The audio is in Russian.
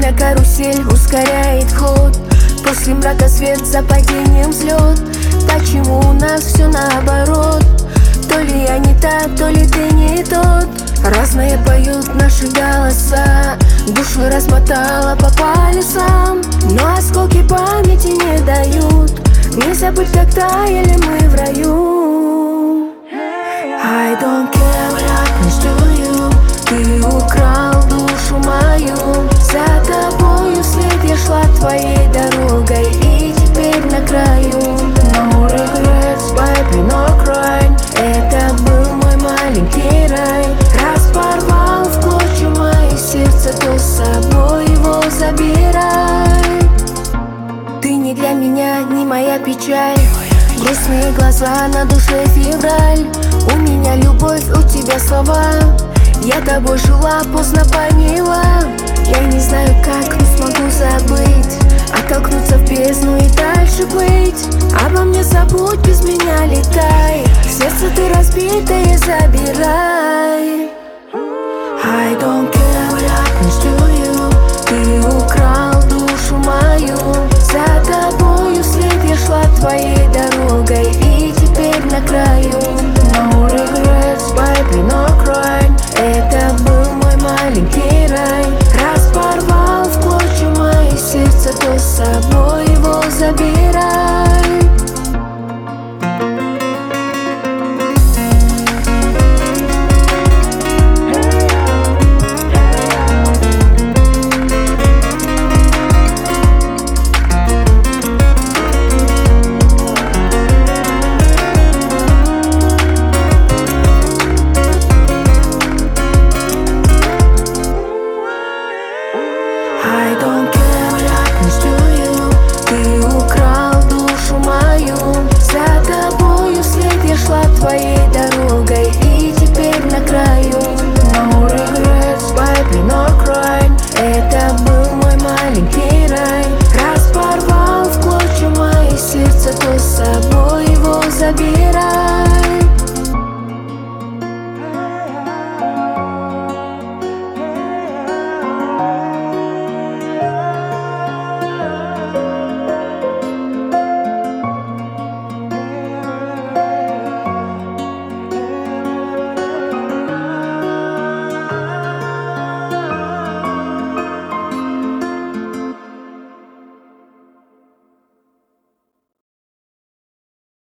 Время карусель ускоряет ход. После мрака свет, за падением взлет. Почему у нас все наоборот? То ли я не та, то ли ты не тот. Разные поют наши голоса, душу размотала по полюсам, но осколки памяти не дают не забыть, как таяли мы в раю. I don't care what happens to you. Ты украл душу мою, за тобою вслед я шла твоей дорогой, и теперь на краю. No regrets, baby, no crying. Это был мой маленький рай. Раз порвал в клочья мое сердце, то с собой его забирай. Ты не для меня, не моя печаль. Грустные глаза, на душе февраль. У меня любовь, у тебя слова. Я тобой жила, поздно поняла. Я не знаю как, но смогу забыть, оттолкнуться в бездну и дальше быть. Обо мне забудь, без меня летай. Сердце ты разбитое забирай. I don't care what happens to you. Ты украл душу мою, за тобою вслед я шла твоей дорогой, и теперь на краю. No regrets, baby, no crying. Это был мой маленький рай. Раз порвал в клочья мое сердце, то с собой его забирай. I don't care what happens to you. Ты украл душу мою, за тобою вслед я шла твоей